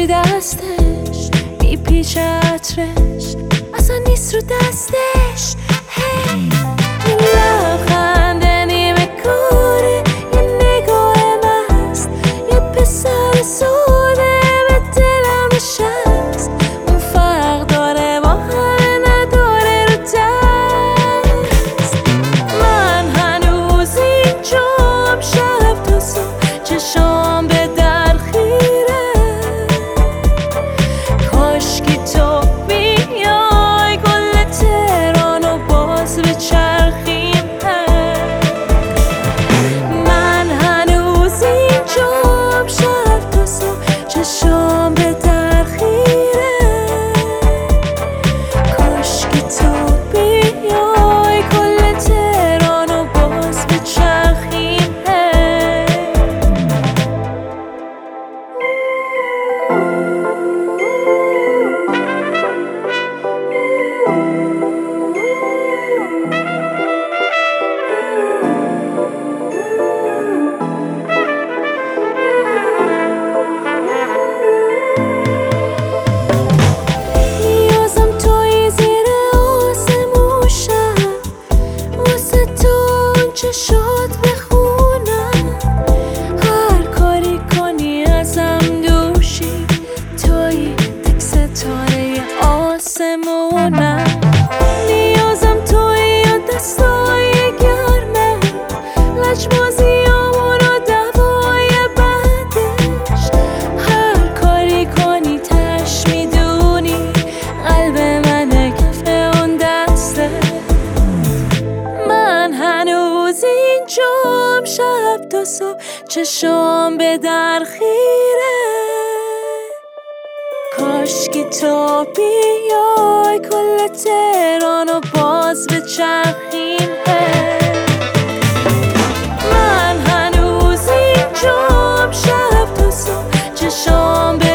اینجوری دستش میپیچه عطرش اصلا نیست رو دستش. هی این لبخنده نیمه کوره، یه نگاه مست، یه پسر سوده به دلم نشست. اون فرق داره با همه نداره رو دست. من هنوز اینجام شب تا صبح چشام به در خیره. کاشکی تو بیای گل تهرانو باز به چرخیم. من هنوز اینجام شب تا صبح چشام به در خیره. کاشکی تو بیای گل تهرانو باز به چرخیم. نیازم توی زیر آسمون شب، واسه تو اون چشات بخونم. هر کاری کنی ازم دوشی، توی تک ستاره آسمونم. نیازم توی و دستای گرمه، لجبازیامون و دوای بعدش. هر کاری کنی تش میدونی قلب منه کف اون دسته. من هنوز اینجام شب تا صبح چشام به در خیره. کاشکی تو بیای کل تهرانو باز به چرخیم. من هنوز اینجام شب تا صبح چشام به